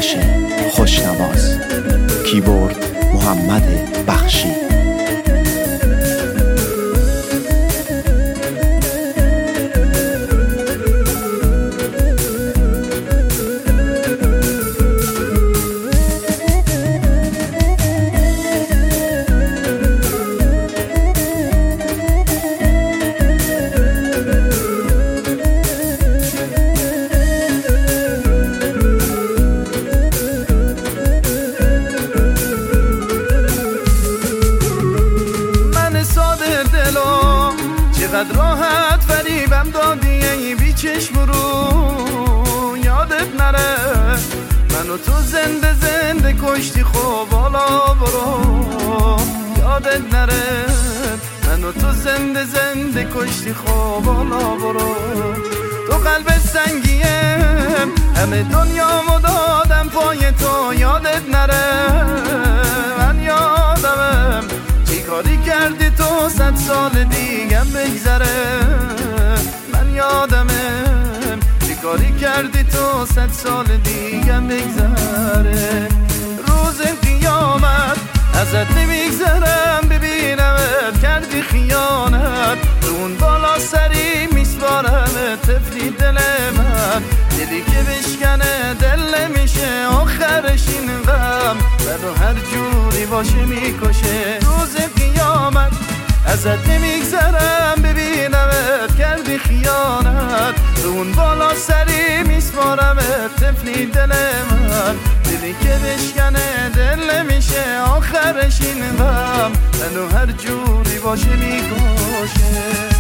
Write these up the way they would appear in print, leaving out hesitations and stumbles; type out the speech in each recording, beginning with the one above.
آتش خوشنواز. کیبورد محمد بخشی. چقدر راحت فریبم دادی ای بی چشم رو، یادت نره منو تو زنده زنده کشتی. خب بالا برو، یادت نره منو تو زنده زنده کشتی. خب بالا برو. تو قلب سنگیم همه دنیامو دادم پای تو، یادت نره من یادمم چی کاری کردی تو 100 سال دیگم بگذره. من یادمم چی کاری کردی تو 100 سال دیگم بگذره. روز قیامت ازت نمیگذرم ببینمت کردی خیانت، اون بالا سری میسپارم طفلی دل من. دلی که بشکنه دل نمیشه آخرش این غم، منو هر جوری باشه میکشه. روز قیامت ازت نمیگذرم ببینمت کردی خیانت، اون بالا سری میسپارم طفلی دل من. دلی که بشکنه دل نمیشه آخرش این غم، منو هر جوری باشه میکشه.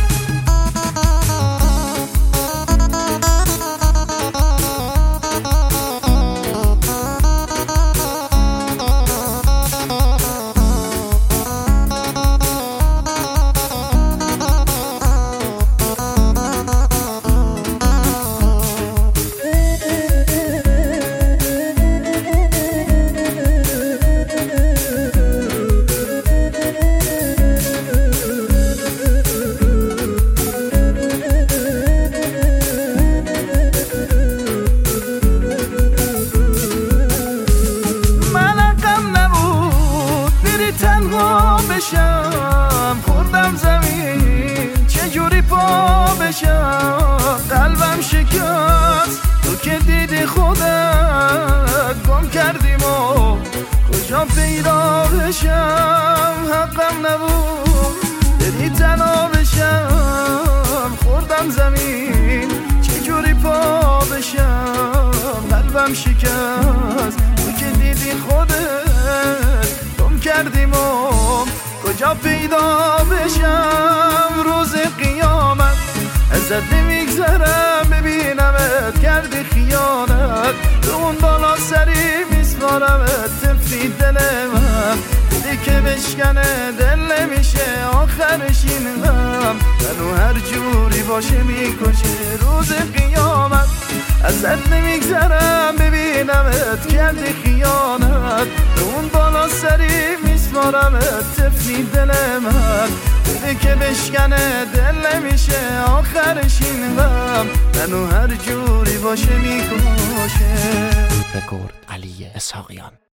خوردم زمین چجوری پا بشم، قلبم شکست تو که دیدی خودت گم کردیم و کجا پیدا بشم. حقم نبود بری تنها بشم، خوردم زمین چجوری پا بشم، قلبم شکست تو که دیدی خودت گم کردیم و کجا پیدا بشم. روز قیامت ازت نمیگذرم ببینمت کردی خیانت، اون بالا سری میسپارم طفلی دل من. دلی که بشکنه دل نمیشه آخرش این غم، منو هر جوری باشه میکشه. روز قیامت ازت نمیگذرم ببینمت کردی خیانت، اون بالا سری میسپارم طفلی دل من. دلی که بشکنه دل نمیشه آخرش این غم، منو هر جوری باشه میکشه. رکورد علی اسحاقیان.